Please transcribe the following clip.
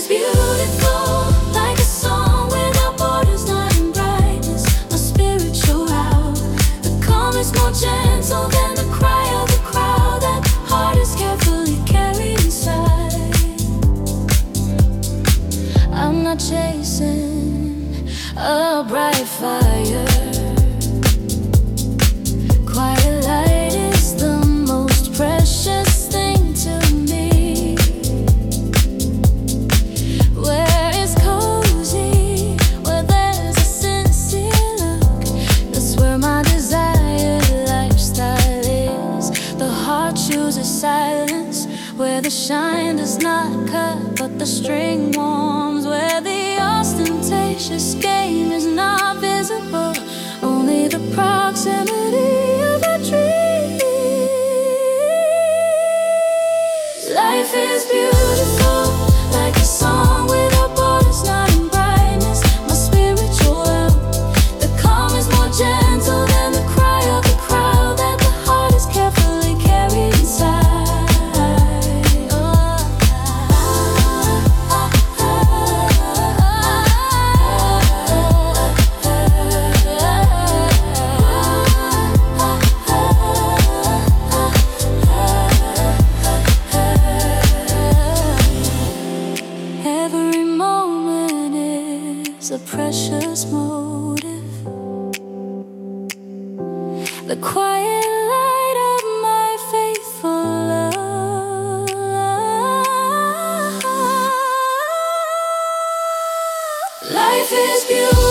is beautiful, like a song without borders, not in brightness. My spiritual route, the calm is more gentle than the cry of the crowd. That heart is carefully carried inside. I'm not chasing a bright fire. Quiet light is the most precious thing to me. Where it's cozy, where there's a sincere look, that's where my desired lifestyle is. The heart chooses silence, where the shine does not cut, but the string warms. Where the ostentatious game is not visible, only the proximity of a dream. Life is beautiful, like a song without borders, not in brightness. My spiritual realm, the calm is more gentle than the cry of the crowd. That the heart is carefully carried inside. Every moment is a precious motive, the quiet light of my faithful love. Life is beautiful.